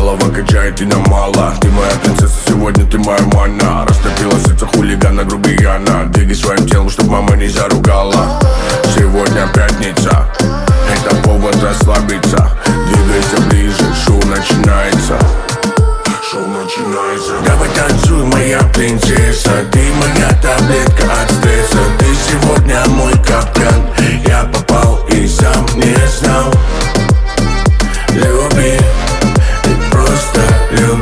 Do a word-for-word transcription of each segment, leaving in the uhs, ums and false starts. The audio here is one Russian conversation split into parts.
голова качает и нам мало. Ты моя принцесса, сегодня ты моя мана. Растопила сердце хулигана, грубияна. Двигай своим телом, чтоб мама не заругала. Сегодня пятница, это повод расслабиться. Двигайся ближе, шоу начинается. Шоу начинается. Давай танцуй, моя принцесса. Ты моя таблетка от стресса. Ты сегодня мой капкан. Я попал и сам не знал. Люби, ты просто люб.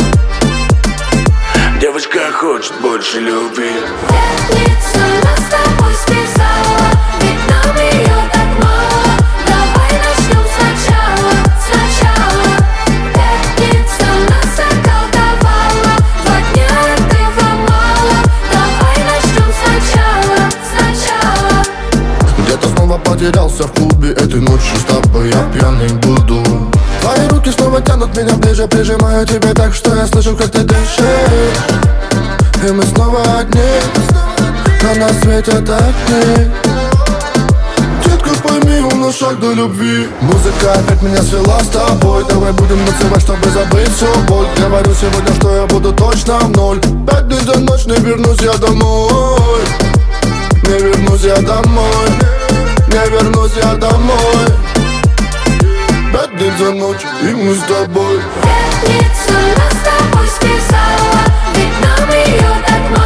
Девочка хочет больше любви. Пятница нас с тобой связала, ведь нам ее так мало. Давай начнем сначала, сначала. Пятница нас околдовала, два дня этого мало. Давай начнем сначала, сначала. Где-то снова потерялся в клубе. Этой ночью с тобой я пьяный буду. Твои руки снова тянут меня ближе. Прижимаю тебя так, что я слышу, как ты дышишь. И мы снова одни, но на свете так не. Детка, пойми, у нас шаг до любви. Музыка опять меня свела с тобой. Давай будем танцевать, чтобы забыть всю боль. Говорю сегодня, что я буду точно в ноль. Пять дней за ночь, не вернусь я домой. Не вернусь я домой. Не вернусь я домой. Пять дней за ночь, и мы с тобой. Пятница нас с тобой связала, ведь нам ее так